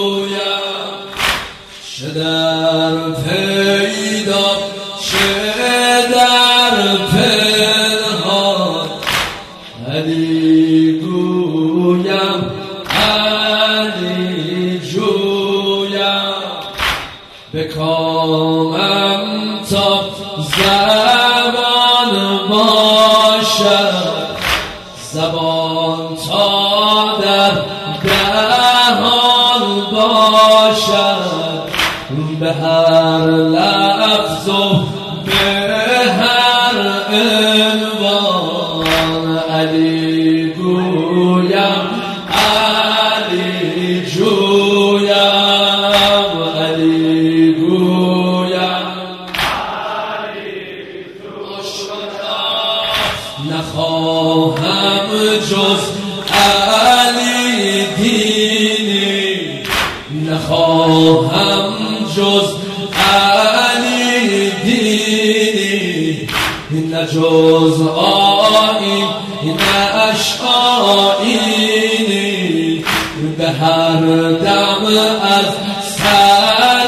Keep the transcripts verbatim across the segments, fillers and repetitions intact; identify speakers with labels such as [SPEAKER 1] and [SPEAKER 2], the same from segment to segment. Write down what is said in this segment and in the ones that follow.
[SPEAKER 1] گویم چه در پیدا چه در پنهان علی گویم علی جویم به کامم تا زبان باشد زبان تا در دهان باشد به هر لفظ و به هر عنوان علی گویم علی جویم علی گویم علی جویم نخواهم جز علی دینی نخواهم جز علی دینی نه جز آیین نه اشعاینی به هر دم از سر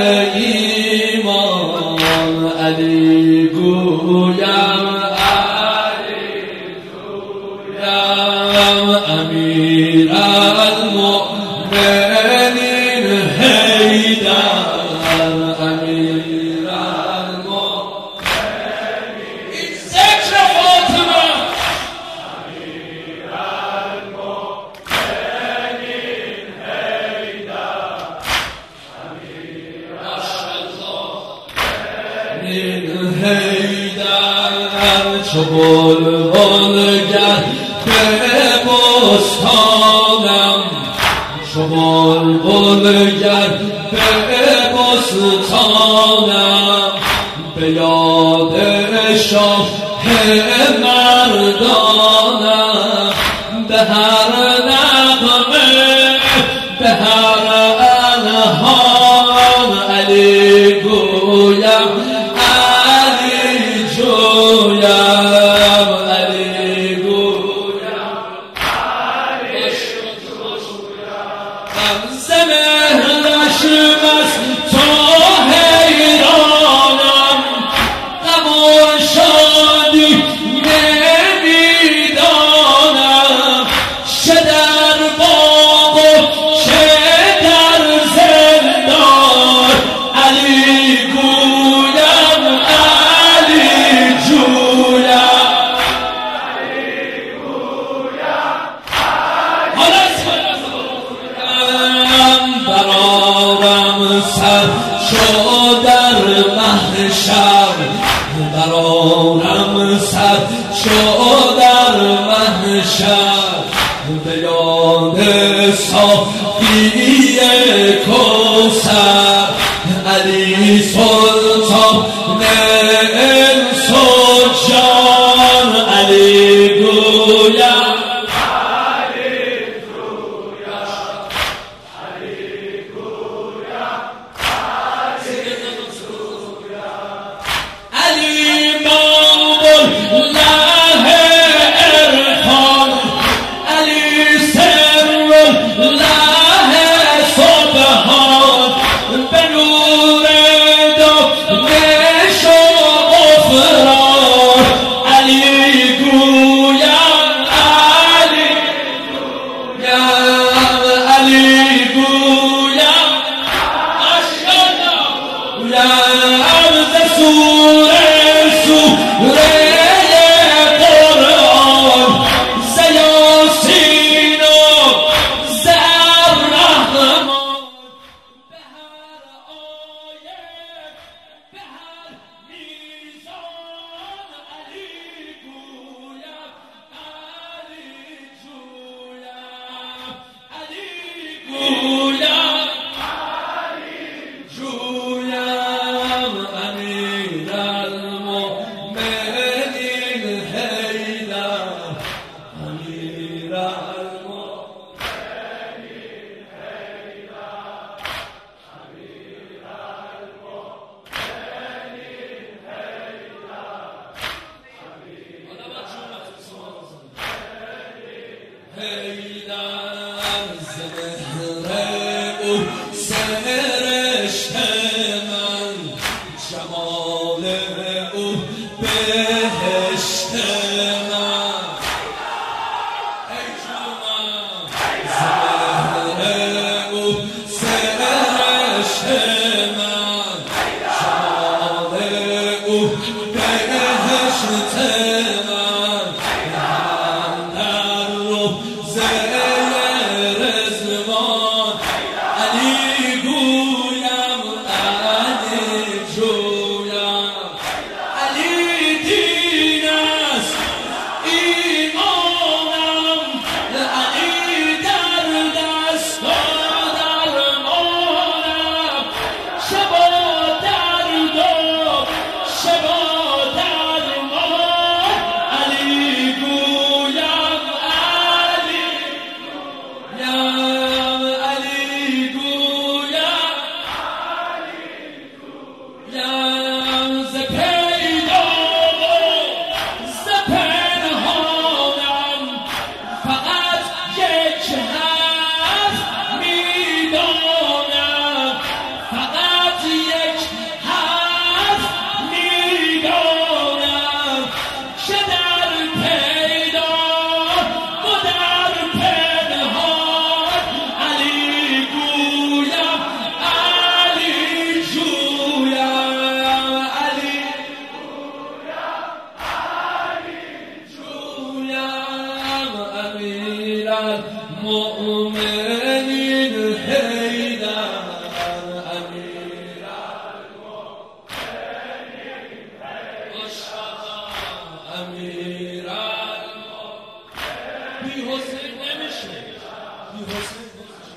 [SPEAKER 1] ایمان علی گویم علی جویم امیر المؤمنین حیدر امیر المؤمنین این ذکر فاطمه امیر المؤمنین حیدر امیر المؤمنین حیدر چو بلبل گر به بستانم چو بلبل گر به بستانم به یاد شاه مردانم به هر نغمه به هر الهام علی گویم علی جویم علی گویم علی جویم زمهرش بس تو حیرانم غم و شادی نمیدانم چه در باغ و چه در زندان علی گویم علی جویم علی گویم برارم سر شو در محشر برارم سر شو در محشر به یاد صافی کوثر علی سلطان انس و جان علی گویم
[SPEAKER 2] Subhan
[SPEAKER 1] سرشت من، جمال او بهشت من. ای جمال زهر او سرشت من، جمال او بهشت من. من در روضه رضوان علی گویم، علی جویم. علی دین است ایمانم، علی در دست و درمانم. شبا درد و شبا درمان، علی گویم، علی گویم، علی گویم، یم. ز پیدا و ز پنهانم فقط یک حرف میدانم، فقط یک حرف میدانم که در پیدا و در پنهان علی گویم، علی جویم. علی جویم. امیرالمؤمنین حیدر، امیرالمؤمنین مصطفی، امیرالمؤمنین. بی حسین نمیشه، بی حسین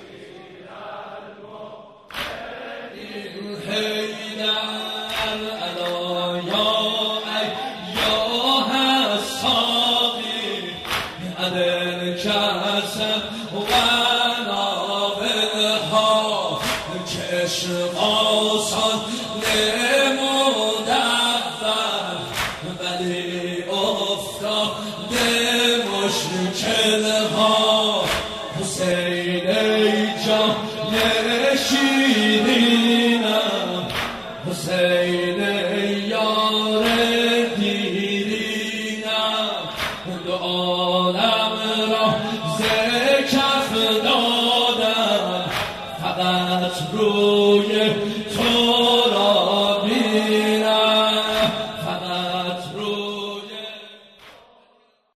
[SPEAKER 1] حیدر. الا یا ایها الساقی عدل کسب و نابلها، که عشق آسان نمودور، ولی افتاده مشکلها. حسین ای جان شیرینم، حسین ای یار دیرینم. دو عالم را ز کف دادم، فقط روی